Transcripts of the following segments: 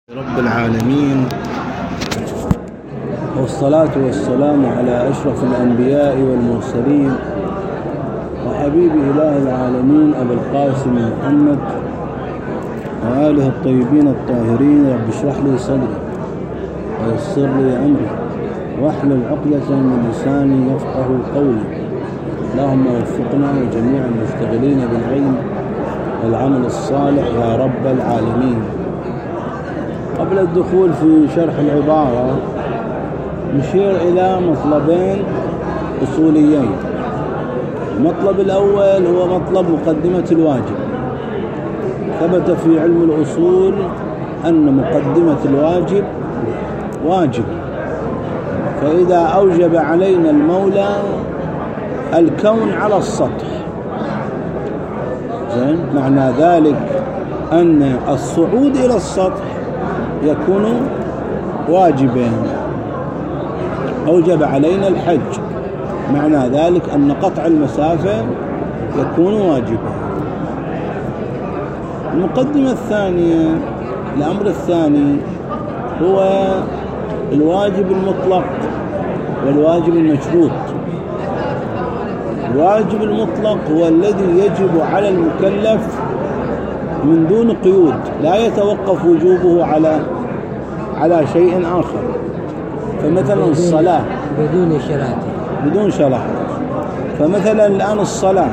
رب العالمين، والصلاة والسلام على أشرف الأنبياء والمرسلين وحبيب إله العالمين أبي القاسم محمد وآله الطيبين الطاهرين. رب اشرح لي صدري ويسر لي أمري واحلل عقدة من لساني يفقه قولي. اللهم وفقنا وجميع المشتغلين بالعلم والعمل الصالح يا رب العالمين. قبل الدخول في شرح العبارة نشير إلى مطلبين أصوليين. المطلب الأول هو مطلب مقدمة الواجب. ثبت في علم الأصول أن مقدمة الواجب واجب، فإذا أوجب علينا المولى الكون على السطح، معنى ذلك أن الصعود إلى السطح يكون واجبا. أوجب علينا الحج، معنى ذلك أن قطع المسافة يكون واجبا. المقدمة الثانية، الأمر الثاني هو الواجب المطلق والواجب المشروط. الواجب المطلق هو الذي يجب على المكلف من دون قيود، لا يتوقف وجوبه على شيء آخر. فمثلا الصلاة بدون شرط. فمثلا الآن الصلاة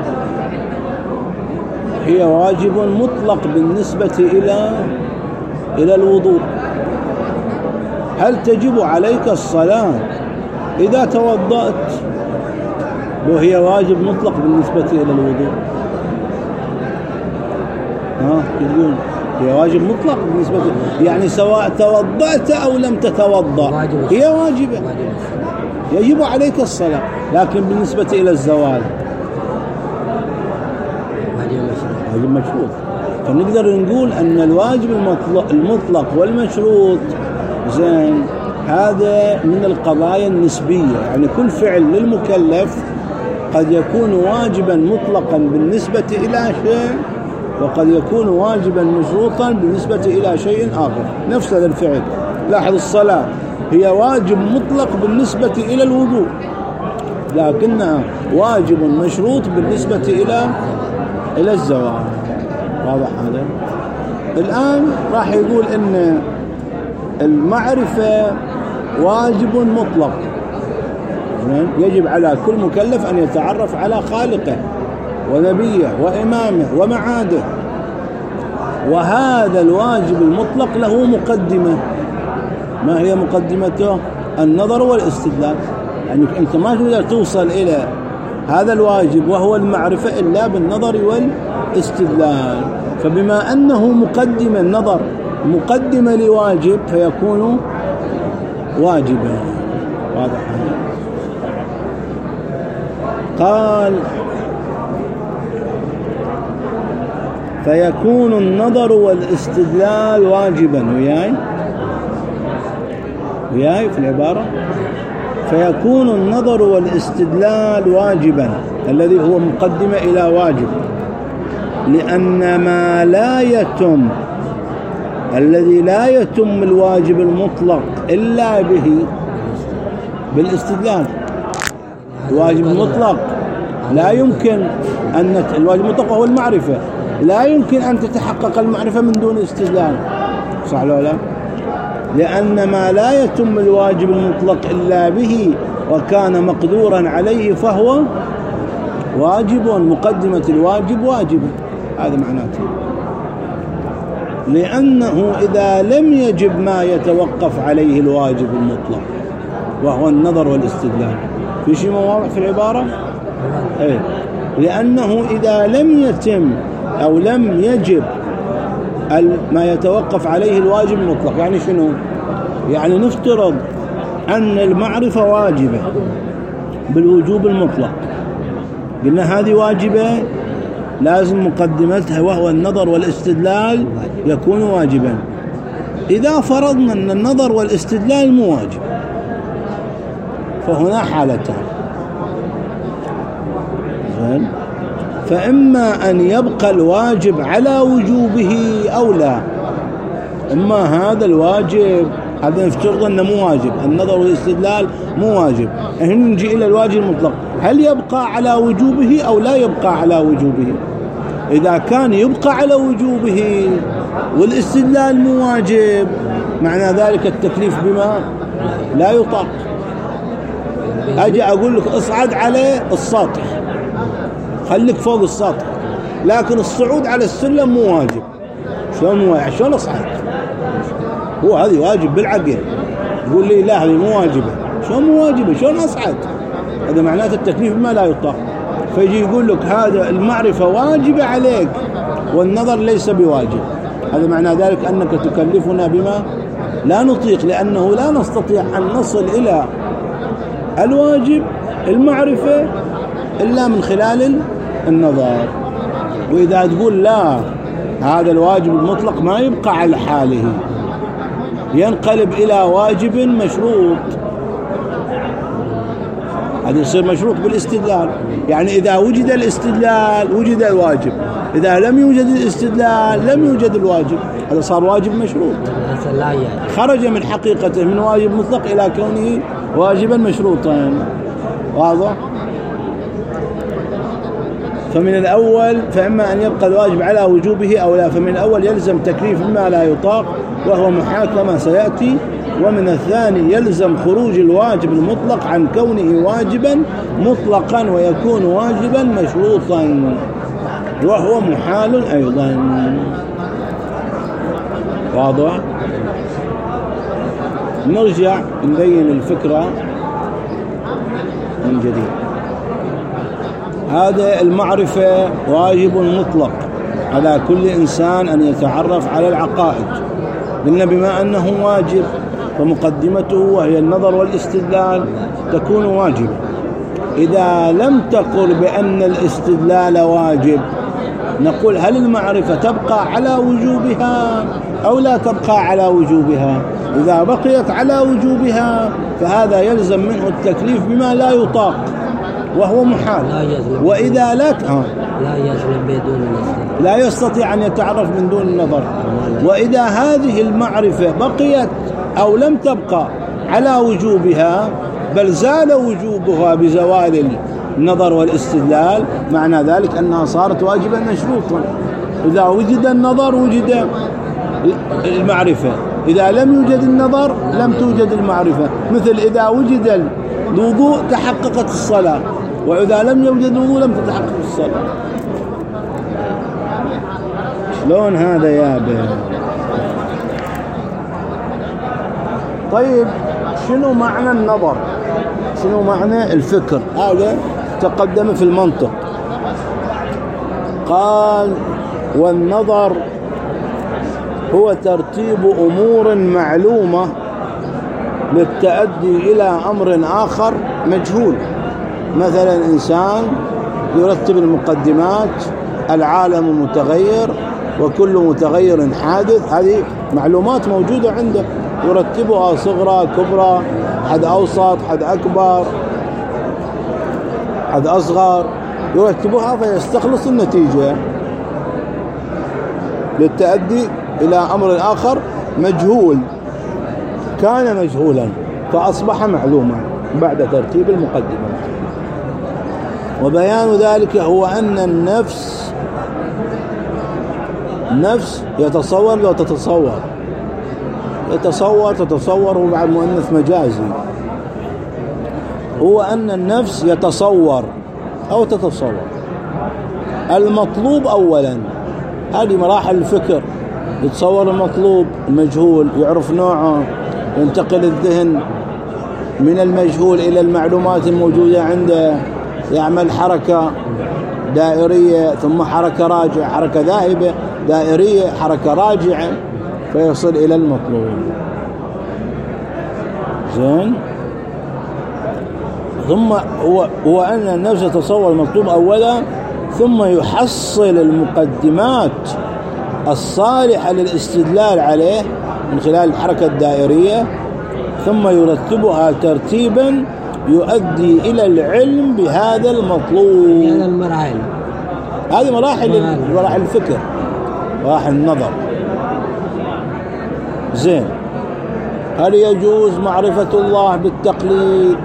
هي واجب مطلق بالنسبة إلى الوضوء. هل تجب عليك الصلاة إذا توضأت؟ وهي واجب مطلق بالنسبة إلى الوضوء. يقول هي واجب مطلق بالنسبة، يعني سواء توضأت أو لم تتوضأ هي واجبة، يجب عليك الصلاة. لكن بالنسبة إلى الزوال واجب مشروط. فنقدر نقول أن الواجب المطلق والمشروط هذا من القضايا النسبية. يعني كل فعل للمكلف قد يكون واجبا مطلقا بالنسبة إلى شيء، وقد يكون واجبا مشروطا بالنسبة إلى شيء آخر. نفس هذا الفعل، لاحظ الصلاة هي واجب مطلق بالنسبة إلى الوضوء، لكنها واجب مشروط بالنسبة إلى الزواج. واضح هذا؟ الآن راح يقول إن المعرفة واجب مطلق، يجب على كل مكلف أن يتعرف على خالقه ونبيه وإمامه ومعاده. وهذا الواجب المطلق له مقدمة. ما هي مقدمته؟ النظر والاستدلال. يعني أنت ما تقدر توصل إلى هذا الواجب وهو المعرفة إلا بالنظر والاستدلال. فبما أنه مقدم النظر مقدمة لواجب فيكون واجبا. واضح هذا؟ قال فيكون النظر والاستدلال واجبا. وياي في العبارة فيكون النظر والاستدلال واجبا، الذي هو مقدمة إلى واجب، لأن ما لا يتم، الذي لا يتم الواجب المطلق إلا به بالاستدلال. الواجب المطلق لا يمكن أن الواجب المطلق هو المعرفة، لا يمكن أن تتحقق المعرفة من دون استدلال، صح ولا لا؟ لأن ما لا يتم الواجب المطلق إلا به وكان مقدورا عليه فهو واجب. مقدمة الواجب واجب، هذا معناته. لأنه إذا لم يجب ما يتوقف عليه الواجب المطلق وهو النظر والاستدلال. في شيء واضح في العبارة؟ إيه. لأنه إذا لم يتم أو لم يجب ما يتوقف عليه الواجب المطلق، يعني شنو؟ يعني نفترض أن المعرفة واجبة بالوجوب المطلق، قلنا هذه واجبة لازم مقدمتها وهو النظر والاستدلال يكون واجبا. إذا فرضنا أن النظر والاستدلال مو واجب فهنا حالتان. فإما أن يبقى الواجب على وجوبه أو لا، إما هذا الواجب، هذا نفترض أنه مو واجب، النظر والاستدلال مو واجب. هنا نجي إلى الواجب المطلق، هل يبقى على وجوبه أو لا يبقى على وجوبه؟ إذا كان يبقى على وجوبه والاستدلال مو واجب، معنى ذلك التكليف بما لا يطاق. أجي أقول لك اصعد على السطح، خليك فوق السطح، لكن الصعود على السلم مو واجب. شلون مو واجب؟ شلون أصعد؟ هو هذه واجب بالعقل، يقول لي لا هذه مو واجبة. شلون مو واجبة؟ شلون أصعد؟ هذا معناته التكليف بما لا يطاق. فيجي يقول لك هذا المعرفة واجبة عليك والنظر ليس بواجب، هذا معنى ذلك أنك تكلفنا بما لا نطيق، لأنه لا نستطيع أن نصل إلى الواجب المعرفة إلا من خلال النظر. وإذا تقول لا هذا الواجب المطلق ما يبقى على حاله، ينقلب إلى واجب مشروط، هذا يصير مشروط بالاستدلال. يعني إذا وجد الاستدلال وجد الواجب، إذا لم يوجد الاستدلال لم يوجد الواجب، هذا صار واجب مشروط، خرج من حقيقته من واجب مطلق إلى كونه واجبا مشروطا. واضح؟ فمن الأول فإما أن يبقى الواجب على وجوبه أو لا، فمن الأول يلزم تكليف مما لا يطاق وهو محال كما سيأتي، ومن الثاني يلزم خروج الواجب المطلق عن كونه واجبا مطلقا ويكون واجبا مشروطا وهو محال أيضا. واضح؟ نرجع نبين الفكرة من جديد. هذا المعرفة واجب مطلق على كل إنسان أن يتعرف على العقائد. قلنا بما أنه واجب فمقدمته وهي النظر والاستدلال تكون واجبة. إذا لم تقل بأن الاستدلال واجب نقول هل المعرفة تبقى على وجوبها أو لا تبقى على وجوبها؟ إذا بقيت على وجوبها فهذا يلزم منه التكليف بما لا يطاق وهو محال. وإذا لا يجلب بدون الاستدلال، لا يستطيع أن يتعرف من دون النظر. وإذا هذه المعرفة بقيت أو لم تبقى على وجوبها بل زال وجوبها بزوال النظر والاستدلال، معنى ذلك أنها صارت واجبا مشروطا. إذا وجد النظر وجد المعرفة، إذا لم يوجد النظر لم توجد المعرفة. مثل إذا وجد الوضوء تحققت الصلاة، وإذا لم يوجد الوضوء لم تتحقق الصلاة. شلون هذا يا بي؟ طيب شنو معنى النظر؟ شنو معنى الفكر؟ هذا تقدم في المنطق. قال والنظر هو ترتيب أمور معلومة للتأدي إلى أمر آخر مجهول. مثلا إنسان يرتب المقدمات، العالم متغير وكل متغير حادث، هذه معلومات موجودة عنده يرتبها صغرى كبرى، حد أوسط حد أكبر حد أصغر، يرتبها فيستخلص النتيجة للتأدي إلى أمر آخر مجهول كان مجهولا فأصبح معلوما بعد ترتيب المقدمات. وبيان ذلك هو أن النفس يتصور لو تتصور هو بعد مؤنث مجازي، هو أن النفس يتصور أو تتصور المطلوب أولا. هذه مراحل الفكر، يتصور المطلوب المجهول، يعرف نوعه، ينتقل الذهن من المجهول إلى المعلومات الموجودة عنده، يعمل حركة دائرية ثم حركة راجعة، حركة ذاهبة دائرية حركة راجعة فيصل إلى المطلوب. زين. ثم هو أن النفس يتصور المطلوب أولا ثم يحصل المقدمات الصالحة للاستدلال عليه من خلال الحركة الدائرية، ثم يرتبها ترتيبا يؤدي إلى العلم بهذا المطلوب. هذا المراحل، هذه مراحل الفكر، مراحل النظر. زين، هل يجوز معرفة الله بالتقليد؟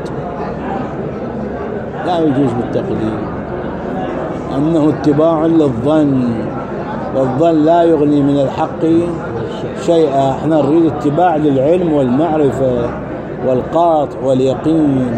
لا يجوز بالتقليد، أنه اتباع للظن، والظن لا يغني من الحق شيئا. احنا نريد اتباع للعلم والمعرفة والقاطع واليقين.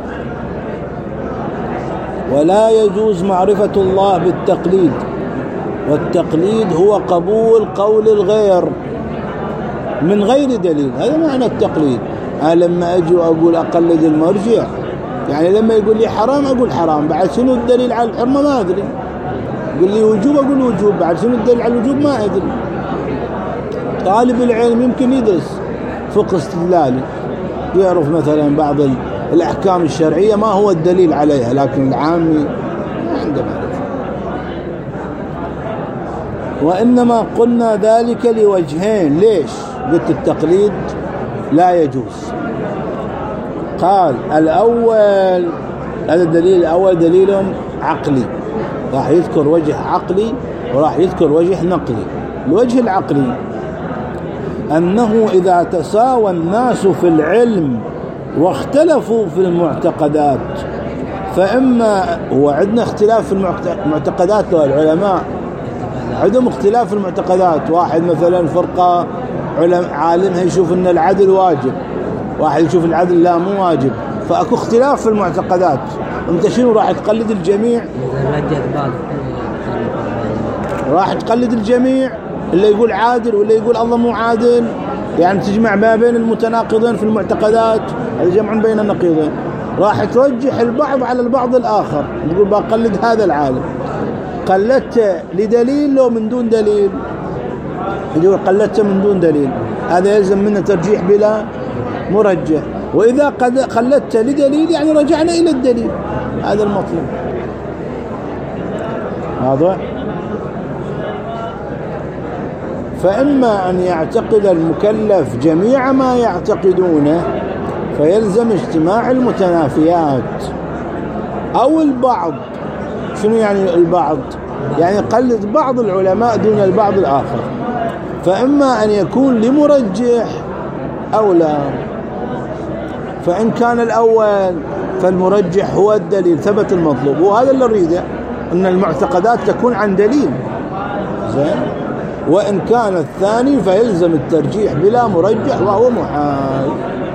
ولا يجوز معرفة الله بالتقليد، والتقليد هو قبول قول الغير من غير دليل، هذا معنى التقليد. أنا لما أجي وأقول أقلد المرجع، يعني لما يقول لي حرام أقول حرام، بعد شنو الدليل على الحرمة ما أدري. يقول لي وجوب أقول وجوب، بعد شنو الدليل على الوجوب ما أدري. طالب العلم يمكن يدرس فقه استدلالي، يعرف مثلا بعض الأحكام الشرعية ما هو الدليل عليها، لكن العامي ما عنده معرفة. وإنما قلنا ذلك لوجهين. ليش قلت التقليد لا يجوز؟ قال الأول، هذا الدليل الأول دليل عقلي، راح يذكر وجه عقلي وراح يذكر وجه نقلي. الوجه العقلي أنه إذا تساوى الناس في العلم واختلفوا في المعتقدات، فإما هو عندنا اختلاف في المعتقدات، والعلماء عندهم اختلاف في المعتقدات. واحد مثلا فرقة عالمها يشوف أن العدل واجب، واحد يشوف العدل لا مو واجب، فأكو اختلاف في المعتقدات. أنت شنو راح تقلد الجميع؟ راح تقلد الجميع، اللي يقول عادل واللي يقول الله مو عادل، يعني تجمع ما بين المتناقضين في المعتقدات، هذا جمع بين النقيضين. راح ترجح البعض على البعض الآخر، تقول بقلد هذا العالم. قلدته لدليل لو من دون دليل؟ يقول قلدته من دون دليل، هذا يلزم منه ترجيح بلا مرجح. وإذا قلدته لدليل يعني رجعنا إلى الدليل، هذا المطلوب. واضح؟ فإما أن يعتقد المكلف جميع ما يعتقدونه فيلزم اجتماع المتنافيات، أو البعض. شنو يعني البعض؟ يعني قلد بعض العلماء دون البعض الآخر. فإما أن يكون لمرجح أو لا. فإن كان الأول فالمرجح هو الدليل، ثبت المطلوب، وهذا اللي نريده، أن المعتقدات تكون عن دليل. زين. وإن كان الثاني فيلزم الترجيح بلا مرجح وهو محال.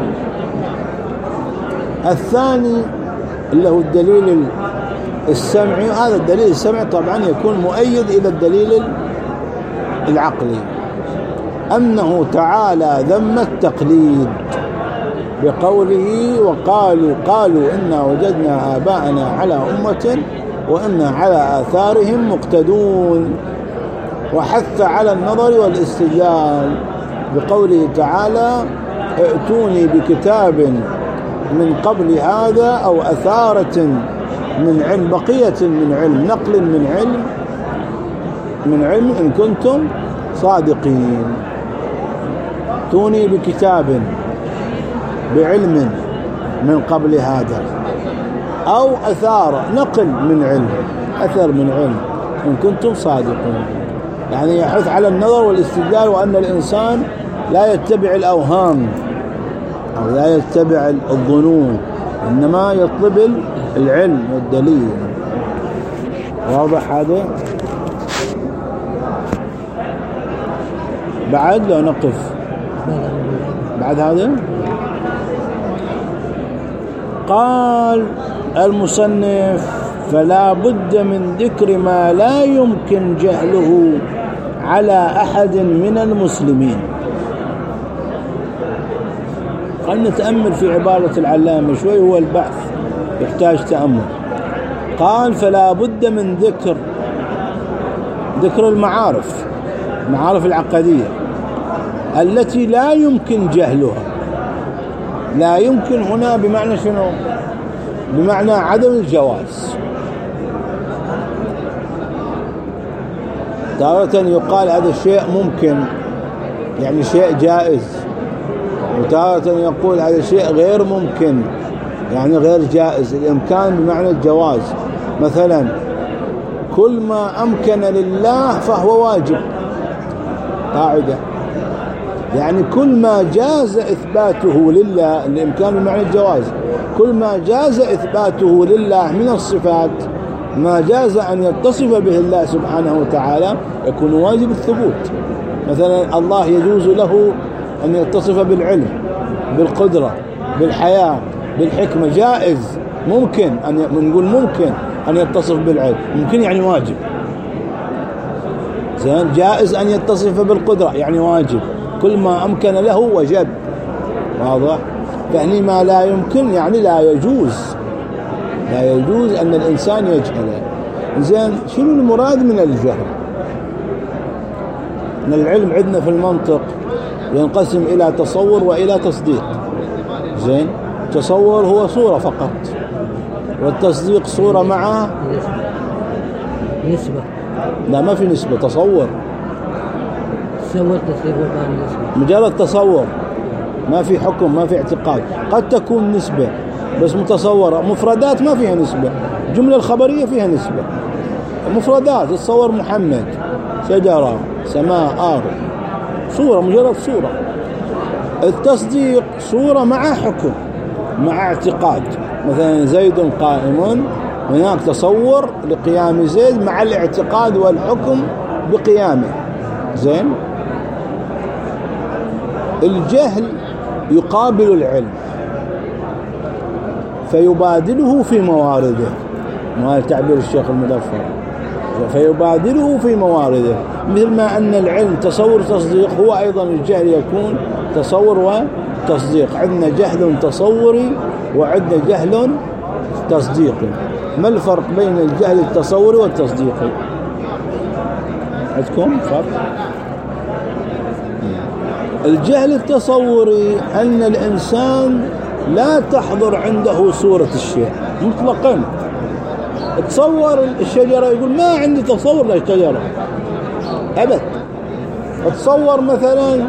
الثاني اللي هو الدليل السمعي، هذا الدليل السمعي طبعا يكون مؤيد إلى الدليل العقلي، أنه تعالى ذم التقليد بقوله قالوا إنا وجدنا آباءنا على أمة وإنا على آثارهم مقتدون، وحث على النظر والاستدلال بقوله تعالى ائتوني بكتاب من قبل هذا أو أثارة من علم، بقية من علم، نقل من علم إن كنتم صادقين. ائتوني بكتاب بعلم من قبل هذا، أو أثارة نقل من علم، أثر من علم إن كنتم صادقين. يعني يحث على النظر والاستدلال، وأن الإنسان لا يتبع الأوهام أو لا يتبع الظنون، إنما يطلب العلم والدليل. واضح هذا؟ بعد لو نقف بعد هذا. قال المصنف فلا بد من ذكر ما لا يمكن جهله على أحد من المسلمين. خلنا نتأمل في عبارة العلامة شوي، هو البحث يحتاج تأمل. قال فلا بد من ذكر المعارف العقدية التي لا يمكن جهلها. لا يمكن هنا بمعنى شنو؟ بمعنى عدم الجواز. تارة يقال هذا الشيء ممكن، يعني شيء جائز، وتارة يقول هذا شيء غير ممكن، يعني غير جائز. الإمكان بمعنى الجواز. مثلا كل ما أمكن لله فهو واجب، قاعدة. يعني كل ما جاز إثباته لله، الإمكان بمعنى الجواز، كل ما جاز إثباته لله من الصفات، ما جاز أن يتصف به الله سبحانه وتعالى يكون واجب الثبوت. مثلا الله يجوز له أن يتصف بالعلم، بالقدرة، بالحياة، بالحكمة، جائز، ممكن أن نقول ممكن أن يتصف بالعلم، ممكن يعني واجب. زين، جائز أن يتصف بالقدرة يعني واجب، كل ما أمكن له وجب. واضح؟ فهني ما لا يمكن يعني لا يجوز، لا يجوز أن الإنسان يجهله. زين، شنو المراد من الجهل؟ أن العلم عندنا في المنطق ينقسم إلى تصور وإلى تصديق. زين، تصور هو صورة فقط، والتصديق صورة مع نسبة. لا، ما في نسبة. تصور تصور تصديق نسبة، مجرد تصور، ما في حكم، ما في اعتقاد. قد تكون نسبة بس متصورة. مفردات ما فيها نسبة، الجملة الخبرية فيها نسبة. مفردات، تصور محمد، شجرة، سماء، أرض، صورة، مجرد صورة. التصديق صورة مع حكم، مع اعتقاد. مثلا زيد قائم، هناك تصور لقيام زيد مع الاعتقاد والحكم بقيامه. زين، الجهل يقابل العلم فيبادله في موارده، ما تعبير الشيخ المظفر، فيبادله في موارده. مثل ما أن العلم تصور تصديق، هو أيضا الجهل يكون تصور وتصديق. عندنا جهل تصوري وعندنا جهل تصديقي. ما الفرق بين الجهل التصوري والتصديقي؟ عندكم فرق؟ الجهل التصوري أن الإنسان لا تحضر عنده صورة الشيء مطلقا. تصور الشجرة، يقول ما عندي تصور للشجرة أبد. تصور مثلا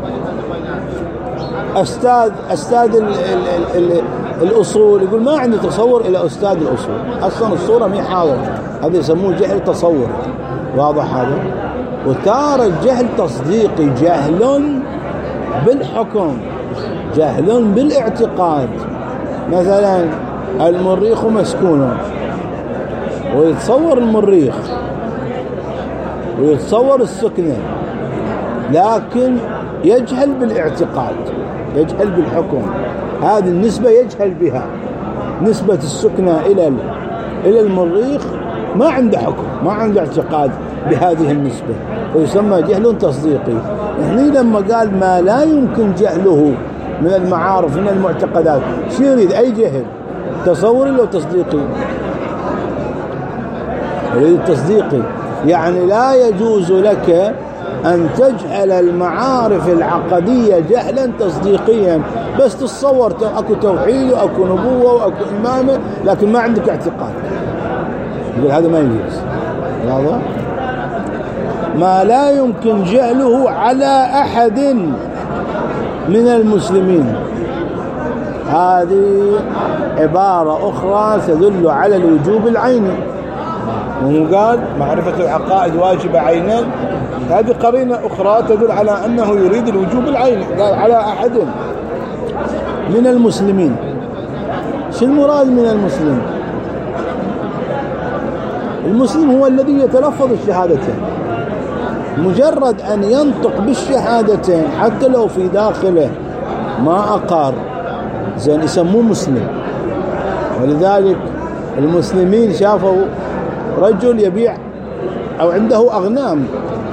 أستاذ الأصول، يقول ما عندي تصور إلى أستاذ الأصول، أصلا الصورة مي حاضر. هذا يسموه جهل تصوري. واضح هذا؟ وتارة الجهل تصديقي، جهل بالحكم، جهل بالاعتقاد. مثلا المريخ مسكون، ويتصور المريخ ويتصور السكنة، لكن يجهل بالاعتقاد، يجهل بالحكم. هذه النسبة يجهل بها، نسبة السكنة إلى المريخ ما عنده حكم، ما عنده اعتقاد بهذه النسبة، ويسمى جهل تصديقي. يعني لما قال ما لا يمكن جهله من المعارف من المعتقدات، شو يريد؟ أي جهل؟ تصوري لو تصديقي؟ يريد تصديقي. يعني لا يجوز لك أن تجهل المعارف العقدية جهلا تصديقيا، بس تتصور أكو توحيد وأكو نبوة وأكو إمامة، لكن ما عندك اعتقاد. يقول هذا ما يجوز. واضح؟ ما لا يمكن جهله على أحد من المسلمين، هذه عبارة أخرى تدل على الوجوب العيني. وهو قال معرفة العقائد واجب عينا، هذه قرينة أخرى تدل على أنه يريد الوجوب العيني. قال على أحد من المسلمين. شو المراد من المسلم؟ المسلم هو الذي يتلفظ الشهادتين، مجرد أن ينطق بالشهادتين حتى لو في داخله ما أقر، زين، يسموه مسلم. ولذلك المسلمين شافوا رجل يبيع أو عنده أغنام،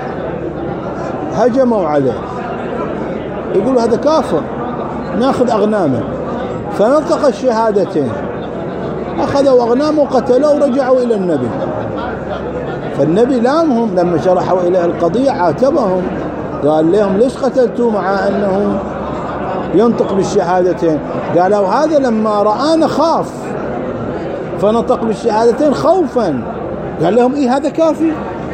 هجموا عليه، يقولوا هذا كافر، ناخذ أغنامه. فنطق الشهادتين، أخذوا أغنامه وقتلوه ورجعوا إلى النبي. فالنبي لامهم لما شرحوا إليه القضية، عاتبهم، قال لهم ليش قتلتوا مع أنه ينطق بالشهادتين؟ قالوا هذا لما رآنا خاف فنطق بالشهادتين خوفا. قال لهم إيه هذا كافي،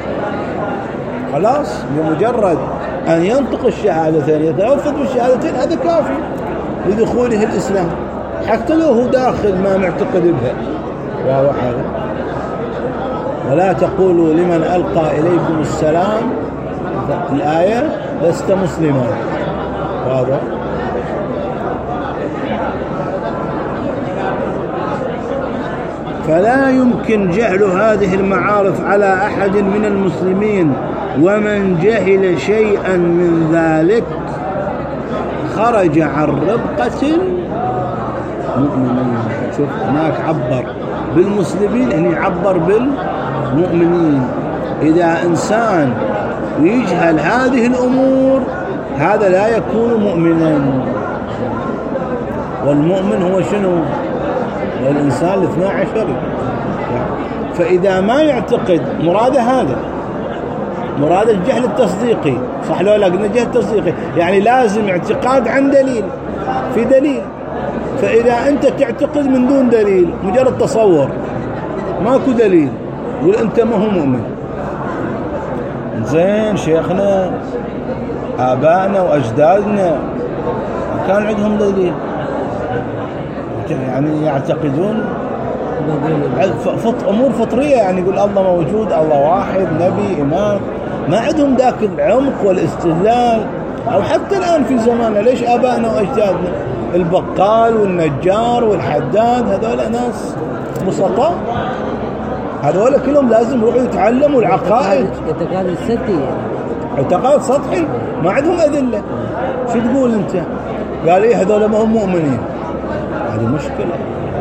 خلاص بمجرد أن ينطق الشهادتين يتلفظ بالشهادتين هذا كافي لدخوله الإسلام، حتى لو هو داخل ما معتقد بها. واضح هذا؟ ولا تقولوا لمن ألقى إليكم السلام، الآية لست مسلما. واضح؟ فلا يمكن جهل هذه المعارف على أحد من المسلمين، ومن جهل شيئا من ذلك خرج عن ربقة المؤمنين. شوف هناك عبر بالمسلمين، هنا عبر بالمؤمنين. إذا إنسان يجهل هذه الأمور هذا لا يكون مؤمنا. والمؤمن هو شنو؟ الإنسان الاثنى عشري. فإذا ما يعتقد مراده هذا، مراد الجهل التصديقي، صح لو لا؟ قلنا الجهل التصديقي يعني لازم اعتقاد عن دليل، في دليل. فإذا أنت تعتقد من دون دليل، مجرد تصور ماكو دليل، يقول أنت ما هو مؤمن. زين شيخنا آبائنا وأجدادنا كان عندهم دليل، يعني يعتقدون أمور فطرية، يعني يقول الله موجود، الله واحد، نبي، إمام، ما عندهم ذاك العمق والاستدلال. أو حتى الآن في زماننا ليش آبائنا وأجدادنا البقال والنجار والحداد هذول ناس بسطاء، هذول كلهم لازم يروحوا يتعلموا العقائد. اعتقاد سطحي، اعتقاد سطحي، ما عندهم أدلة. شو تقول أنت؟ قال إيه هذول ما هم مؤمنين. هذه مشكلة،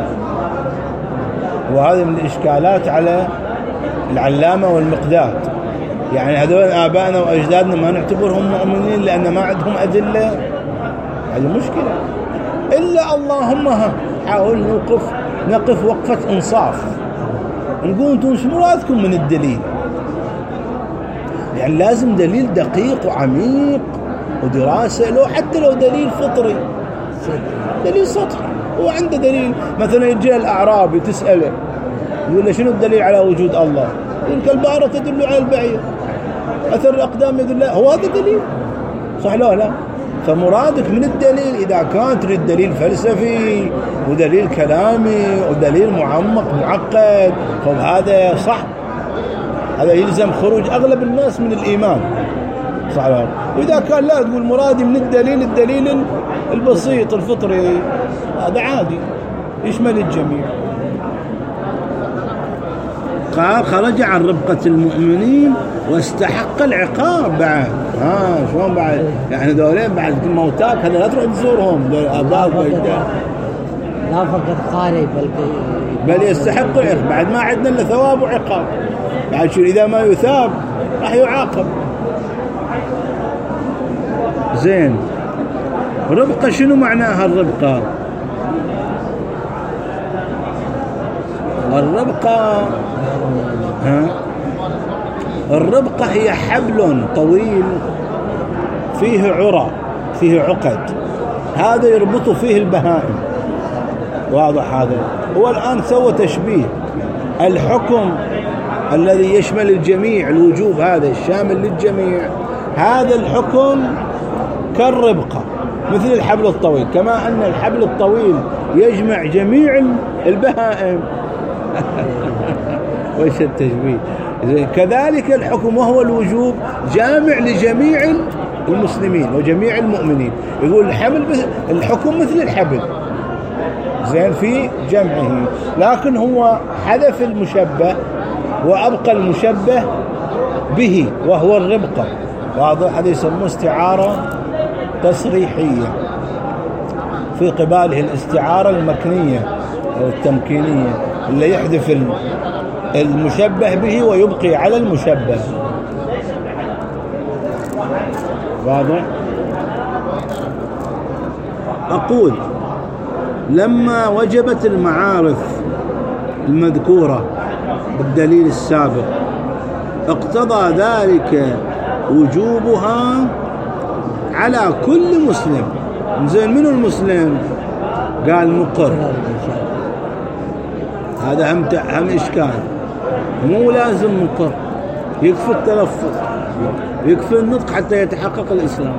وهذه من الإشكالات على العلامة والمقداد. يعني هذول آبائنا وأجدادنا ما نعتبرهم مؤمنين لأن ما عندهم أدلة. هذه مشكلة. إلا اللهم حاول نقف وقفة إنصاف، نقول أنتم شو مرادكم من الدليل؟ يعني لازم دليل دقيق وعميق ودراسة، لو حتى لو دليل فطري، دليل سطحي. هو عنده دليل، مثلا يجي الأعرابي تسأله يقول له شنو الدليل على وجود الله؟ يقول كالبعرة تدل على البعير، أثر الأقدام يدل، هو هذا دليل، صح لا لا؟ فمرادك من الدليل إذا كان تريد دليل فلسفي ودليل كلامي ودليل معمق معقد، فهذا صح، هذا يلزم خروج أغلب الناس من الإيمان، صح لا؟ وإذا كان لا، تقول مرادي من الدليل البسيط الفطري، هذا عادي يشمل الجميع. قال خرج عن ربقة المؤمنين واستحق العقاب بعد. شلون بعد؟ يعني دولين بعد موتاك هذا لا تروح تزورهم، دول آباء وأجداد، لا فقط خارج بل يستحق العقاب. بعد ما عندنا إلا ثواب وعقاب، بعد شو إذا ما يثاب راح يعاقب. زين، ربقة شنو معناها الربقة؟ الربقة هي حبل طويل فيه عرى، فيه عقد، هذا يربط فيه البهائم. واضح هذا؟ هو الآن سوى تشبيه الحكم الذي يشمل الجميع، الوجوب هذا الشامل للجميع، هذا الحكم كالربقة مثل الحبل الطويل، كما أن الحبل الطويل يجمع جميع البهائم. وش التشبيه؟ كذلك الحكم وهو الوجوب جامع لجميع المسلمين وجميع المؤمنين. يقول الحكم مثل الحبل، زين، في جمعه، لكن هو حذف المشبه وأبقى المشبه به وهو الربقة. واضح؟ هذا يسموه استعارة تصريحية، في قباله الاستعارة المكنية أو التمكينية اللي يحذف المشبه به ويبقي على المشبه. واضح؟ أقول لما وجبت المعارف المذكورة بالدليل السابق اقتضى ذلك وجوبها على كل مسلم. زين، منو المسلم؟ قال مقر. هذا هم إشكال، مو لازم مقر، يكفي التلفظ، يكفي النطق حتى يتحقق الإسلام،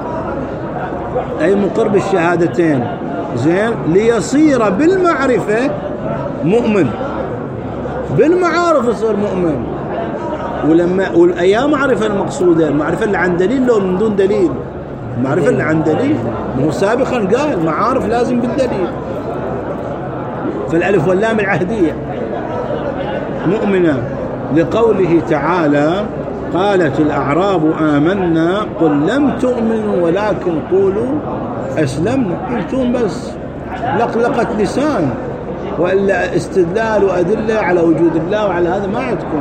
أي مقر بالشهادتين. زين، ليصير بالمعرفة مؤمن، بالمعارف يصير مؤمن. والأيام معرفة المقصودة، المعرفة اللي عن دليل لو من دون دليل. المعرفة اللي عن دليل. هو سابقا قال معارف لازم بالدليل. فالألف واللام العهدية. مؤمنة لقوله تعالى قالت الأعراب آمنا قل لم تؤمنوا ولكن قولوا أسلمنا. قلتم بس لقلقة لسان، وإلا استدلال وأدلة على وجود الله وعلى هذا ما عندكم.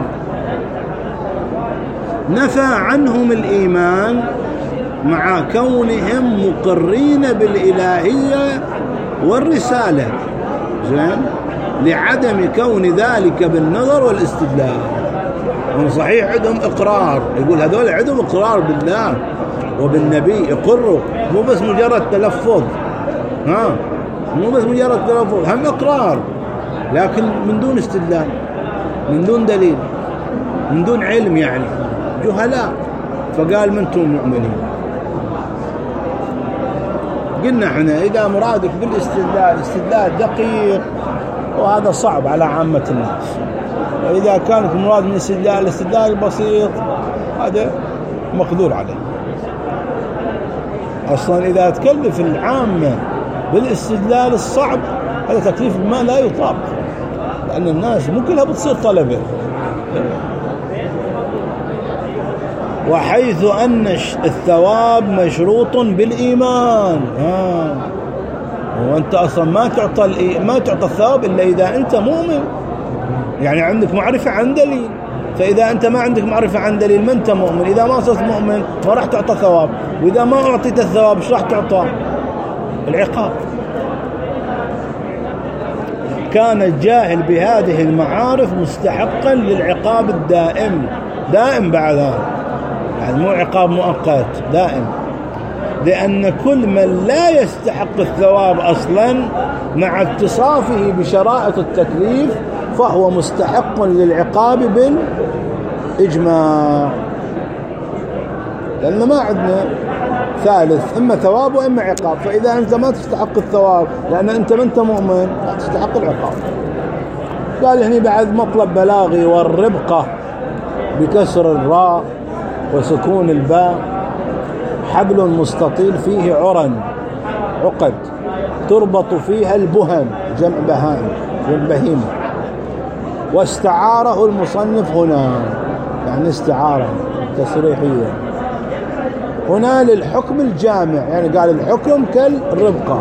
نفى عنهم الإيمان مع كونهم مقرين بالإلهية والرسالة، زين، لعدم كون ذلك بالنظر والاستدلال. هم صحيح عندهم إقرار، يقول هذول عندهم إقرار بالله وبالنبي، يقروا، مو بس مجرد تلفظ، مو بس مجرد تلفظ، هم إقرار، لكن من دون استدلال، من دون دليل، من دون علم، يعني جهلاء. فقال من انتم مؤمنين. قلنا احنا إذا مرادك بالاستدلال استدلال دقيق وهذا صعب على عامة الناس، وإذا كانت مراد من الاستدلال البسيط هذا مقدور عليه. أصلا إذا تكلف العامة بالاستدلال الصعب هذا تكليف ما لا يطاق، لأن الناس مو كلها بتصير طلبة. وحيث أن الثواب مشروط بالإيمان، وأنت أصلا ما تعطى الثواب إلا إذا أنت مؤمن، يعني عندك معرفة عن دليل. فإذا أنت ما عندك معرفة عن دليل ما أنت مؤمن. إذا ما صرت مؤمن ما راح تعطى ثواب، وإذا ما أعطيت الثواب إيش راح تعطى؟ العقاب. كان الجاهل بهذه المعارف مستحقا للعقاب الدائم، دائم بعد هذا، يعني مو عقاب مؤقت، دائم. لأن كل من لا يستحق الثواب أصلا مع اتصافه بشرائط التكليف فهو مستحق للعقاب بالإجماع، لأن ما عندنا ثالث، إما ثواب وإما عقاب. فإذا أنت ما تستحق الثواب لأن أنت ما أنت مؤمن لا تستحق العقاب. قال هنا بعد مطلب بلاغي، والربقة بكسر الراء وسكون الباء حبل مستطيل فيه عقد تربط فيها البهم، جمع بهائم والبهيمة. واستعاره المصنف هنا، يعني استعارة تصريحية هنا للحكم الجامع، يعني قال الحكم كالربقة،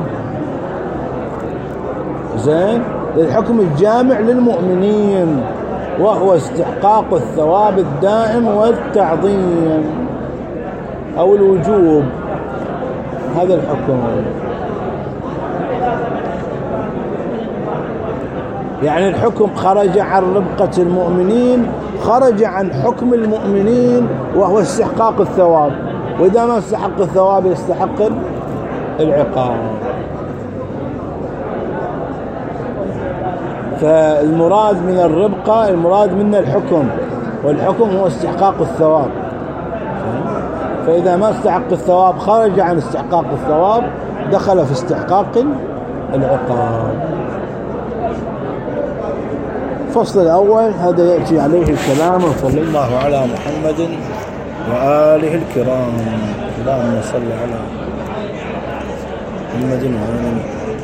زين، للحكم الجامع للمؤمنين، وهو استحقاق الثواب الدائم والتعظيم أو الوجوب. هذا الحكم، يعني الحكم خرج عن ربقة المؤمنين، خرج عن حكم المؤمنين وهو استحقاق الثواب، وإذا ما استحق الثواب يستحق العقاب. فالمراد من الربقة المراد من الحكم، والحكم هو استحقاق الثواب. فإذا ما استحق الثواب خرج عن استحقاق الثواب، دخل في استحقاق العقاب. الفصل الأول هذا يأتي عليه الكلام، وصلى الله على محمد وآله الكرام. اللهم صل على محمد وآله